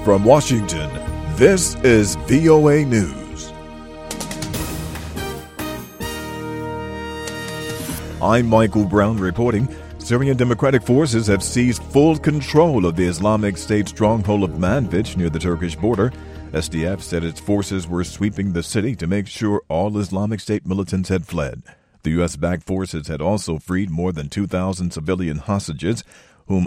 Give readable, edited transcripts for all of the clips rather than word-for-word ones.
From Washington, this is VOA News. I'm Michael Brown reporting. Syrian Democratic Forces have seized full control of the Islamic State stronghold of Manbij near the Turkish border. SDF said its forces were sweeping the city to make sure all Islamic State militants had fled. The U.S.-backed forces had also freed more than 2,000 civilian hostages, whom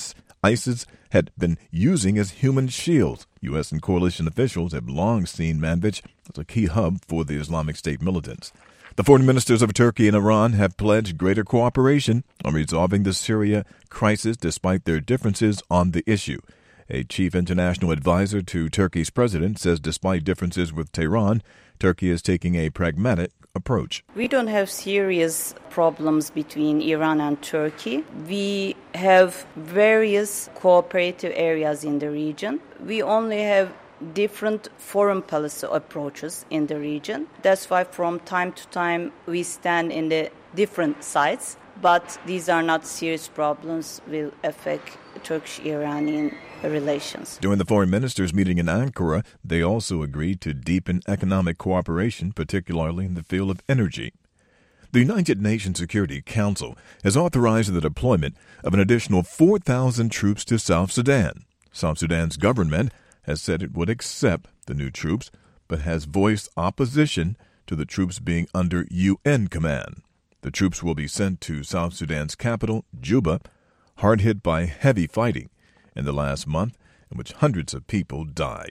ISIS had been using as human shields. U.S. and coalition officials have long seen Manbij as a key hub for the Islamic State militants. The foreign ministers of Turkey and Iran have pledged greater cooperation on resolving the Syria crisis despite their differences on the issue. A chief international advisor to Turkey's president says despite differences with Tehran, Turkey is taking a pragmatic approach. We don't have serious problems between Iran and Turkey. We have various cooperative areas in the region. We only have different foreign policy approaches in the region. That's why from time to time we stand in the different sides. But these are not serious problems will affect Turkish-Iranian relations. During the foreign ministers' meeting in Ankara, they also agreed to deepen economic cooperation, particularly in the field of energy. The United Nations Security Council has authorized the deployment of an additional 4,000 troops to South Sudan. South Sudan's government has said it would accept the new troops, but has voiced opposition to the troops being under UN command. The troops will be sent to South Sudan's capital, Juba, hard hit by heavy fighting in the last month, in which hundreds of people died.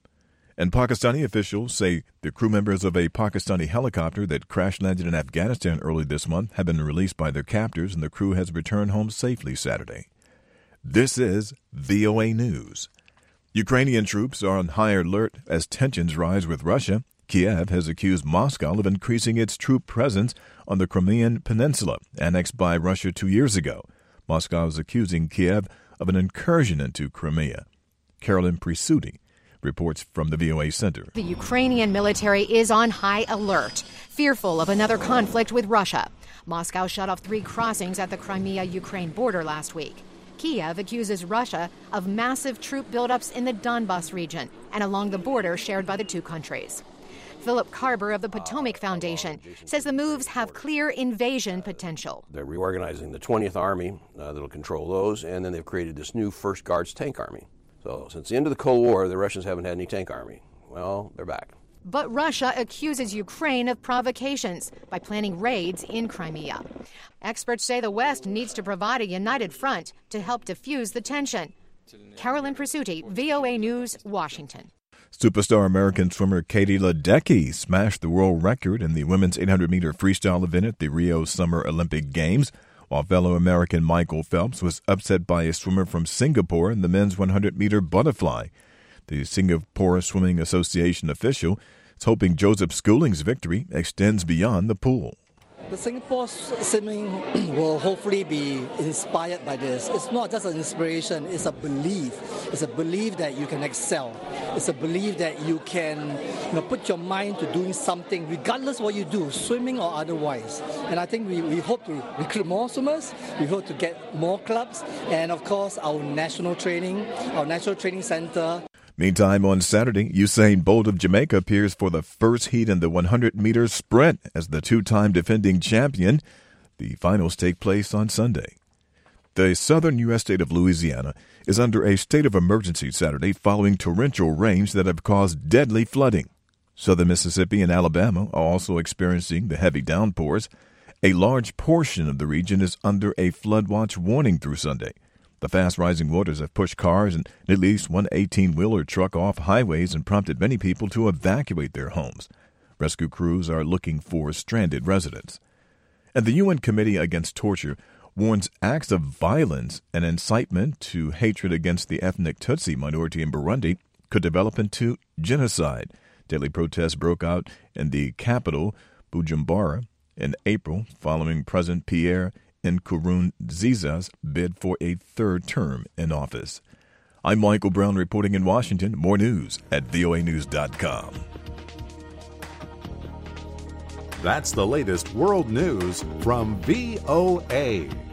And Pakistani officials say the crew members of a Pakistani helicopter that crash-landed in Afghanistan early this month have been released by their captors, and the crew has returned home safely Saturday. This is VOA News. Ukrainian troops are on high alert as tensions rise with Russia. Kiev has accused Moscow of increasing its troop presence on the Crimean Peninsula, annexed by Russia 2 years ago. Moscow is accusing Kiev of an incursion into Crimea. Carolyn Prisuti reports from the VOA Center. The Ukrainian military is on high alert, fearful of another conflict with Russia. Moscow shut off 3 crossings at the Crimea-Ukraine border last week. Kiev accuses Russia of massive troop buildups in the Donbas region and along the border shared by the two countries. Philip Carber of the Potomac Foundation says the moves have clear invasion potential. They're reorganizing the 20th Army that'll control those, and then they've created this new First Guards Tank Army. So since the end of the Cold War, the Russians haven't had any tank army. Well, they're back. But Russia accuses Ukraine of provocations by planning raids in Crimea. Experts say the West needs to provide a united front to help defuse the tension. Carolyn Prisuti, VOA News, Washington. Superstar American swimmer Katie Ledecky smashed the world record in the women's 800-meter freestyle event at the Rio Summer Olympic Games, while fellow American Michael Phelps was upset by a swimmer from Singapore in the men's 100-meter butterfly. The Singapore Swimming Association official is hoping Joseph Schooling's victory extends beyond the pool. The Singapore swimming will hopefully be inspired by this. It's not just an inspiration, it's a belief. It's a belief that you can excel. It's a belief that you can put your mind to doing something regardless what you do, swimming or otherwise. And I think we hope to recruit more swimmers, we hope to get more clubs, and of course our national training center. Meantime, on Saturday, Usain Bolt of Jamaica appears for the first heat in the 100-meter sprint as the two-time defending champion. The finals take place on Sunday. The southern U.S. state of Louisiana is under a state of emergency Saturday following torrential rains that have caused deadly flooding. Southern Mississippi and Alabama are also experiencing the heavy downpours. A large portion of the region is under a flood watch warning through Sunday. The fast-rising waters have pushed cars and at least one 18-wheeler truck off highways and prompted many people to evacuate their homes. Rescue crews are looking for stranded residents. And the UN Committee Against Torture warns acts of violence and incitement to hatred against the ethnic Tutsi minority in Burundi could develop into genocide. Daily protests broke out in the capital, Bujumbura, in April following President Pierre Nkurunziza's bid for a third term in office. I'm Michael Brown reporting in Washington. More news at voanews.com. That's the latest world news from VOA.